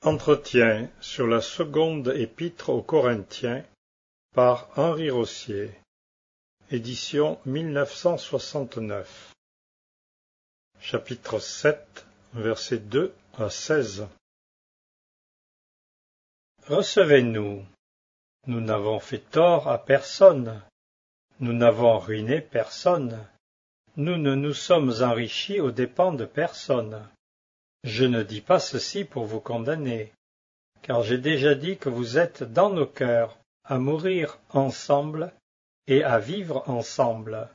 Entretien sur la seconde épître aux Corinthiens par Henri Rossier, édition 1969. Chapitre 7, versets 2 à 16. Recevez-nous. Nous n'avons fait tort à personne. Nous n'avons ruiné personne. Nous ne nous sommes enrichis aux dépens de personne. Je ne dis pas ceci pour vous condamner, car j'ai déjà dit que vous êtes dans nos cœurs, à mourir ensemble et à vivre ensemble.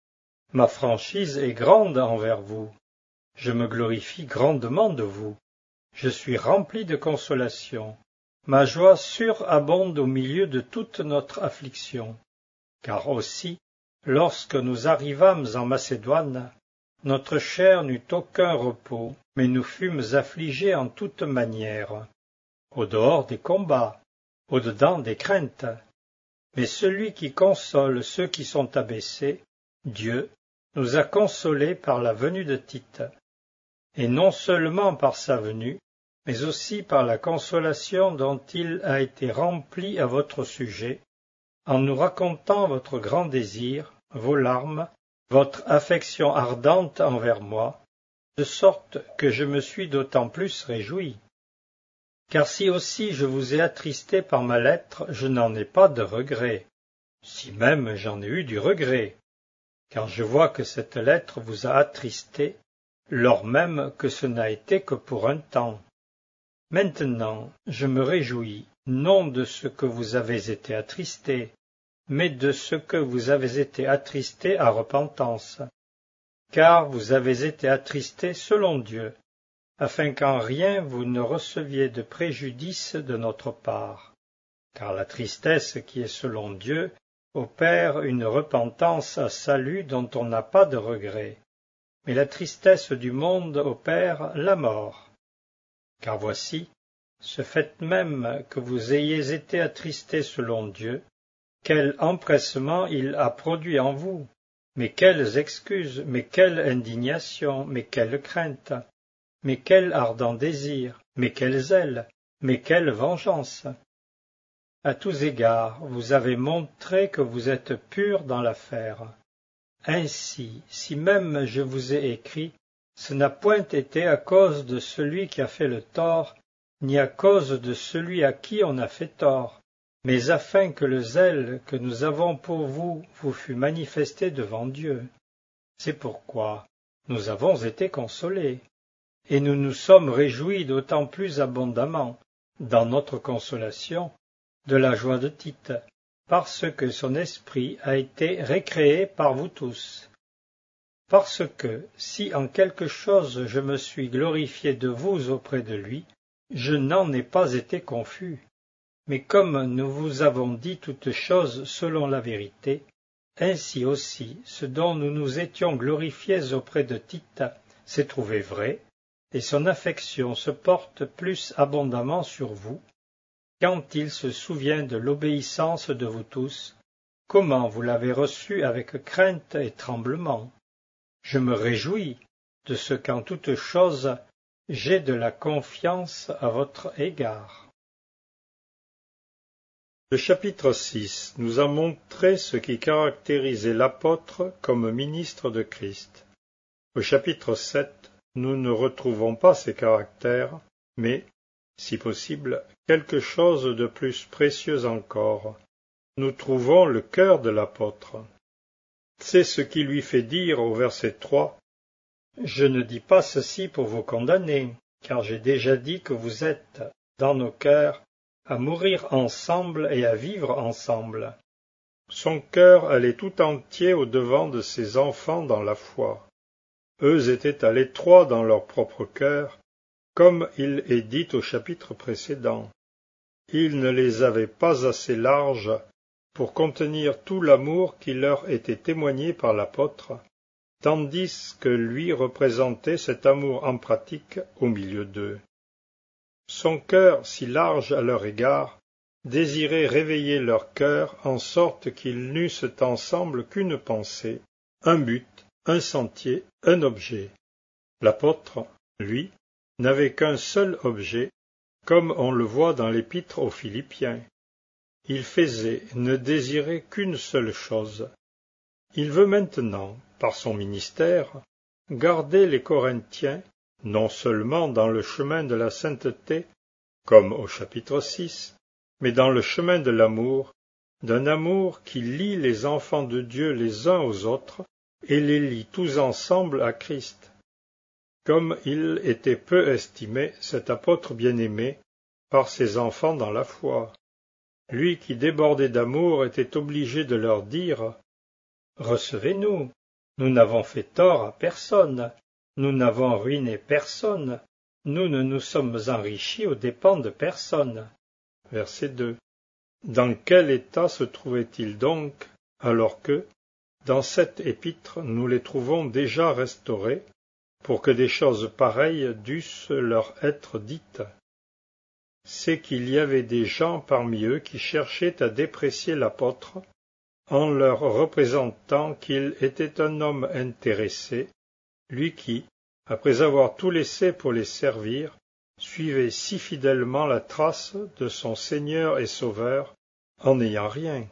Ma franchise est grande envers vous. Je me glorifie grandement de vous. Je suis rempli de consolation. Ma joie surabonde au milieu de toute notre affliction. Car aussi, lorsque nous arrivâmes en Macédoine, notre chair n'eut aucun repos, mais nous fûmes affligés en toute manière, au dehors des combats, au dedans des craintes. Mais celui qui console ceux qui sont abaissés, Dieu, nous a consolés par la venue de Tite, et non seulement par sa venue, mais aussi par la consolation dont il a été rempli à votre sujet, en nous racontant votre grand désir, vos larmes, votre affection ardente envers moi, de sorte que je me suis d'autant plus réjoui. Car si aussi je vous ai attristé par ma lettre, je n'en ai pas de regret, si même j'en ai eu du regret, car je vois que cette lettre vous a attristé, lors même que ce n'a été que pour un temps. Maintenant, je me réjouis, non de ce que vous avez été attristé, mais de ce que vous avez été attristé à repentance. Car vous avez été attristé selon Dieu, afin qu'en rien vous ne receviez de préjudice de notre part. Car la tristesse qui est selon Dieu opère une repentance à salut dont on n'a pas de regret, mais la tristesse du monde opère la mort. Car voici, ce fait même que vous ayez été attristés selon Dieu, quel empressement il a produit en vous, mais quelles excuses, mais quelle indignation, mais quelle crainte, mais quel ardent désir, mais quel zèle, mais quelle vengeance. À tous égards, vous avez montré que vous êtes purs dans l'affaire. Ainsi, si même je vous ai écrit, ce n'a point été à cause de celui qui a fait le tort, ni à cause de celui à qui on a fait tort, mais afin que le zèle que nous avons pour vous vous fût manifesté devant Dieu. C'est pourquoi nous avons été consolés, et nous nous sommes réjouis d'autant plus abondamment, dans notre consolation, de la joie de Tite, parce que son esprit a été récréé par vous tous. Parce que, si en quelque chose je me suis glorifié de vous auprès de lui, je n'en ai pas été confus. Mais comme nous vous avons dit toutes choses selon la vérité, ainsi aussi ce dont nous nous étions glorifiés auprès de Tite s'est trouvé vrai, et son affection se porte plus abondamment sur vous, quand il se souvient de l'obéissance de vous tous, comment vous l'avez reçu avec crainte et tremblement. Je me réjouis de ce qu'en toute chose j'ai de la confiance à votre égard. Le chapitre 6 nous a montré ce qui caractérisait l'apôtre comme ministre de Christ. Au chapitre 7, nous ne retrouvons pas ces caractères, mais, si possible, quelque chose de plus précieux encore. Nous trouvons le cœur de l'apôtre. C'est ce qui lui fait dire au verset 3 « Je ne dis pas ceci pour vous condamner, car j'ai déjà dit que vous êtes, dans nos cœurs, à mourir ensemble et à vivre ensemble. » Son cœur allait tout entier au-devant de ses enfants dans la foi. Eux étaient à l'étroit dans leur propre cœur, comme il est dit au chapitre précédent. Il ne les avait pas assez larges pour contenir tout l'amour qui leur était témoigné par l'apôtre, tandis que lui représentait cet amour en pratique au milieu d'eux. Son cœur, si large à leur égard, désirait réveiller leur cœur en sorte qu'ils n'eussent ensemble qu'une pensée, un but, un sentier, un objet. L'apôtre, lui, n'avait qu'un seul objet, comme on le voit dans l'épître aux Philippiens. Il faisait, ne désirait qu'une seule chose. Il veut maintenant, par son ministère, garder les Corinthiens, non seulement dans le chemin de la sainteté, comme au chapitre 6, mais dans le chemin de l'amour, d'un amour qui lie les enfants de Dieu les uns aux autres et les lie tous ensemble à Christ. Comme il était peu estimé, cet apôtre bien-aimé, par ses enfants dans la foi. Lui qui débordait d'amour était obligé de leur dire « Recevez-nous, nous n'avons fait tort à personne, nous n'avons ruiné personne, nous ne nous sommes enrichis aux dépens de personne. » Verset 2. Dans quel état se trouvaient-ils donc, alors que, dans cette épître, nous les trouvons déjà restaurés, pour que des choses pareilles dussent leur être dites? C'est qu'il y avait des gens parmi eux qui cherchaient à déprécier l'apôtre, en leur représentant qu'il était un homme intéressé, lui qui, après avoir tout laissé pour les servir, suivait si fidèlement la trace de son Seigneur et Sauveur, en n'ayant rien.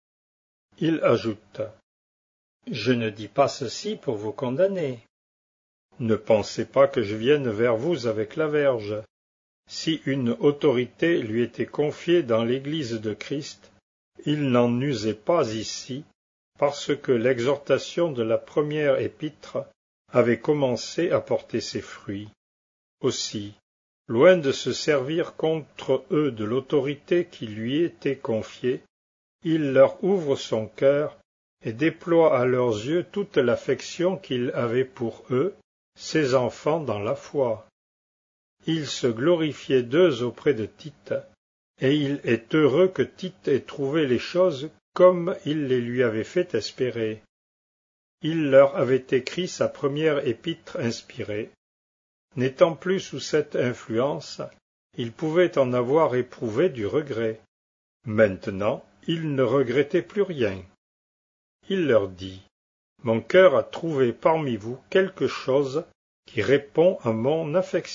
Il ajoute « Je ne dis pas ceci pour vous condamner. Ne pensez pas que je vienne vers vous avec la verge. Si une autorité lui était confiée dans l'Église de Christ, il n'en usait pas ici, parce que l'exhortation de la première épître avait commencé à porter ses fruits. Aussi, loin de se servir contre eux de l'autorité qui lui était confiée, il leur ouvre son cœur et déploie à leurs yeux toute l'affection qu'il avait pour eux, ses enfants dans la foi. Il se glorifiait d'eux auprès de Tite, et il est heureux que Tite ait trouvé les choses comme il les lui avait fait espérer. Il leur avait écrit sa première épître inspirée. N'étant plus sous cette influence, il pouvait en avoir éprouvé du regret. Maintenant, il ne regrettait plus rien. Il leur dit « Mon cœur a trouvé parmi vous quelque chose qui répond à mon affection. »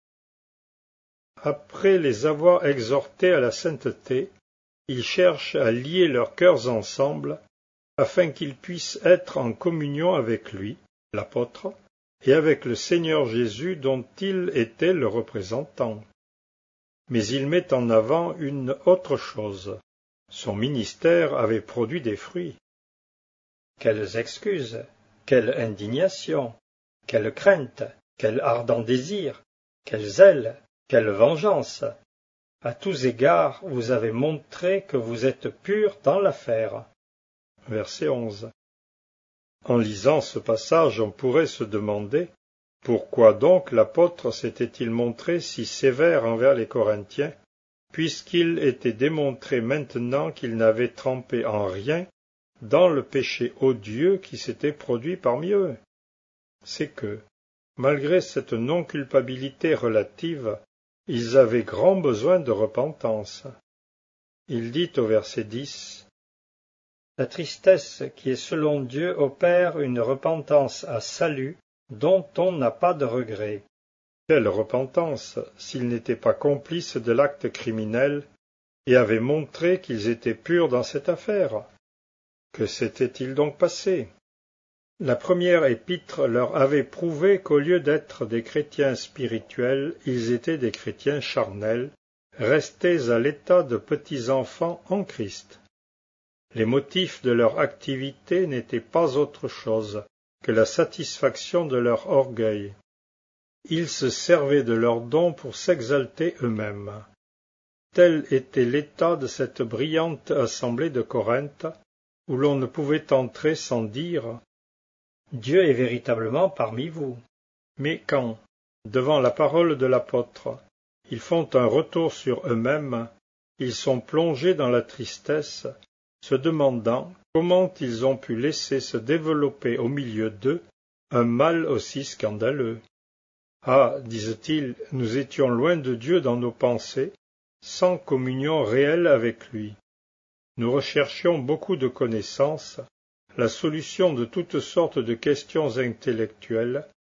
Après les avoir exhortés à la sainteté, il cherche à lier leurs cœurs ensemble, afin qu'ils puissent être en communion avec lui, l'apôtre, et avec le Seigneur Jésus dont il était le représentant. Mais il met en avant une autre chose. Son ministère avait produit des fruits. Quelles excuses, quelle indignation, quelle crainte, quel ardent désir, quel zèle, quelle vengeance! À tous égards, vous avez montré que vous êtes purs dans l'affaire. Verset 11. En lisant ce passage, on pourrait se demander pourquoi donc l'apôtre s'était-il montré si sévère envers les Corinthiens, puisqu'il était démontré maintenant qu'il n'avait trempé en rien dans le péché odieux qui s'était produit parmi eux. C'est que, malgré cette non-culpabilité relative, ils avaient grand besoin de repentance. Il dit au verset 10 « La tristesse qui est selon Dieu opère une repentance à salut dont on n'a pas de regret. » Quelle repentance, s'ils n'étaient pas complices de l'acte criminel et avaient montré qu'ils étaient purs dans cette affaire? Que s'était-il donc passé? La première épître leur avait prouvé qu'au lieu d'être des chrétiens spirituels, ils étaient des chrétiens charnels, restés à l'état de petits enfants en Christ. Les motifs de leur activité n'étaient pas autre chose que la satisfaction de leur orgueil. Ils se servaient de leurs dons pour s'exalter eux-mêmes. Tel était l'état de cette brillante assemblée de Corinthe, où l'on ne pouvait entrer sans dire « Dieu est véritablement parmi vous ». Mais quand, devant la parole de l'apôtre, ils font un retour sur eux-mêmes, ils sont plongés dans la tristesse, se demandant comment ils ont pu laisser se développer au milieu d'eux un mal aussi scandaleux. Ah, disent-ils, nous étions loin de Dieu dans nos pensées, sans communion réelle avec lui. Nous recherchions beaucoup de connaissances, la solution de toutes sortes de questions intellectuelles,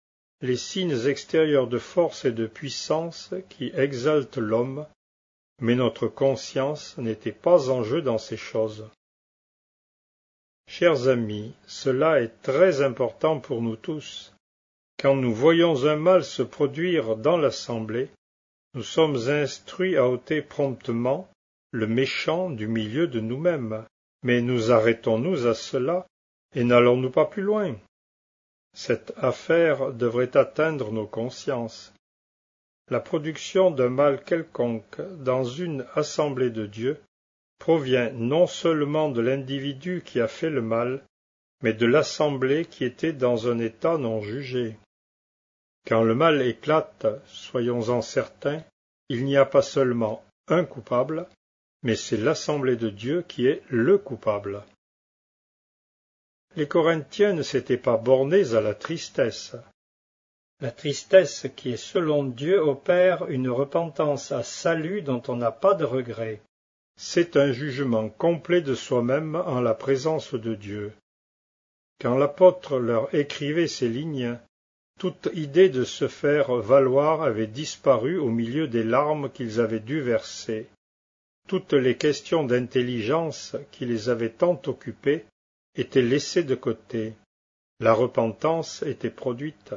les signes extérieurs de force et de puissance qui exaltent l'homme, mais notre conscience n'était pas en jeu dans ces choses. Chers amis, cela est très important pour nous tous. Quand nous voyons un mal se produire dans l'assemblée, nous sommes instruits à ôter promptement le méchant du milieu de nous-mêmes. Mais nous arrêtons-nous à cela et n'allons-nous pas plus loin? Cette affaire devrait atteindre nos consciences. La production d'un mal quelconque dans une assemblée de Dieu provient non seulement de l'individu qui a fait le mal, mais de l'assemblée qui était dans un état non jugé. Quand le mal éclate, soyons-en certains, il n'y a pas seulement un coupable, mais c'est l'assemblée de Dieu qui est le coupable. Les Corinthiens ne s'étaient pas bornés à la tristesse. La tristesse qui est selon Dieu opère une repentance à salut dont on n'a pas de regret. C'est un jugement complet de soi-même en la présence de Dieu. Quand l'apôtre leur écrivait ces lignes, toute idée de se faire valoir avait disparu au milieu des larmes qu'ils avaient dû verser. Toutes les questions d'intelligence qui les avaient tant occupés étaient laissées de côté. La repentance était produite.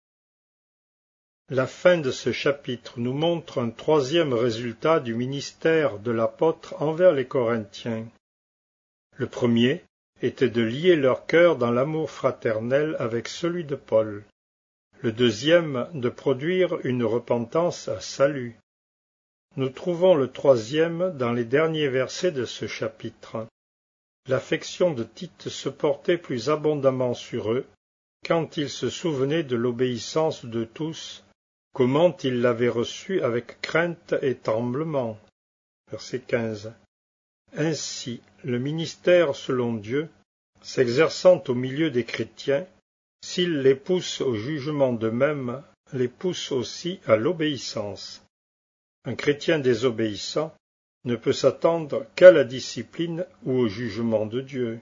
La fin de ce chapitre nous montre un troisième résultat du ministère de l'apôtre envers les Corinthiens. Le premier était de lier leur cœur dans l'amour fraternel avec celui de Paul. Le deuxième, de produire une repentance à salut. Nous trouvons le troisième dans les derniers versets de ce chapitre. L'affection de Tite se portait plus abondamment sur eux, quand il se souvenait de l'obéissance de tous, comment ils l'avaient reçue avec crainte et tremblement. Verset 15. Ainsi, le ministère selon Dieu, s'exerçant au milieu des chrétiens, s'il les pousse au jugement d'eux-mêmes, les pousse aussi à l'obéissance. Un chrétien désobéissant ne peut s'attendre qu'à la discipline ou au jugement de Dieu.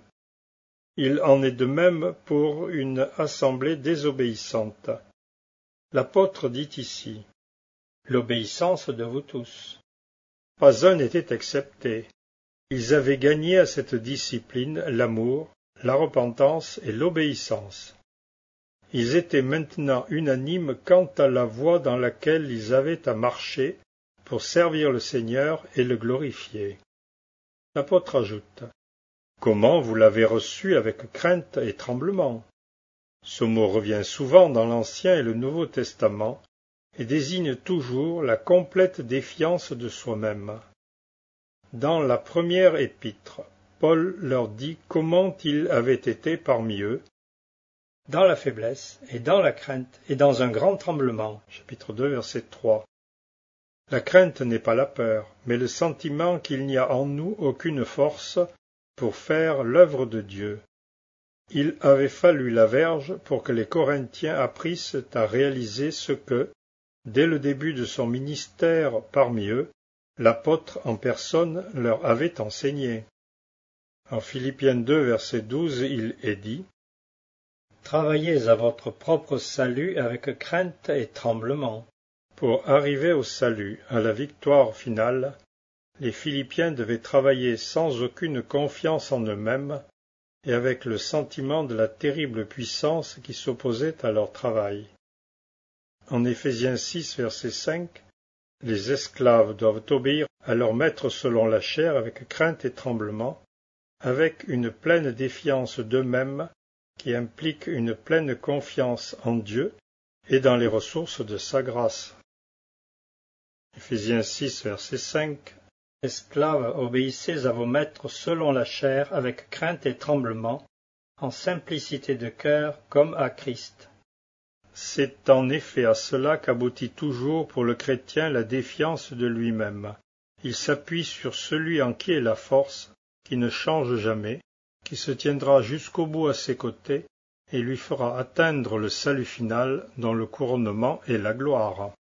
Il en est de même pour une assemblée désobéissante. L'apôtre dit ici « l'obéissance de vous tous ». Pas un n'était excepté. Ils avaient gagné à cette discipline l'amour, la repentance et l'obéissance. Ils étaient maintenant unanimes quant à la voie dans laquelle ils avaient à marcher pour servir le Seigneur et le glorifier. L'apôtre ajoute « Comment vous l'avez reçu avec crainte et tremblement ?» Ce mot revient souvent dans l'Ancien et le Nouveau Testament et désigne toujours la complète défiance de soi-même. Dans la première épître, Paul leur dit comment il avait été parmi eux, dans la faiblesse et dans la crainte et dans un grand tremblement. Chapitre 2, verset 3. La crainte n'est pas la peur, mais le sentiment qu'il n'y a en nous aucune force pour faire l'œuvre de Dieu. Il avait fallu la verge pour que les Corinthiens apprissent à réaliser ce que, dès le début de son ministère parmi eux, l'apôtre en personne leur avait enseigné. En Philippiens 2, verset 12, il est dit « Travaillez à votre propre salut avec crainte et tremblement. » Pour arriver au salut, à la victoire finale, les Philippiens devaient travailler sans aucune confiance en eux-mêmes et avec le sentiment de la terrible puissance qui s'opposait à leur travail. En Éphésiens 6, verset 5, les esclaves doivent obéir à leur maître selon la chair avec crainte et tremblement, avec une pleine défiance d'eux-mêmes qui implique une pleine confiance en Dieu et dans les ressources de sa grâce. Éphésiens 6, verset 5. Esclaves, obéissez à vos maîtres selon la chair, avec crainte et tremblement, en simplicité de cœur, comme à Christ. C'est en effet à cela qu'aboutit toujours pour le chrétien la défiance de lui-même. Il s'appuie sur celui en qui est la force, qui ne change jamais, qui se tiendra jusqu'au bout à ses côtés, et lui fera atteindre le salut final dont le couronnement est la gloire.